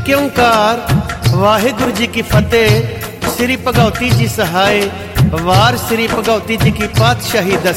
एक ओंकार वाहिगुरु जी की फतेह। श्री भगवती जी सहाय। वार श्री भगवती जी की पातशाही दस।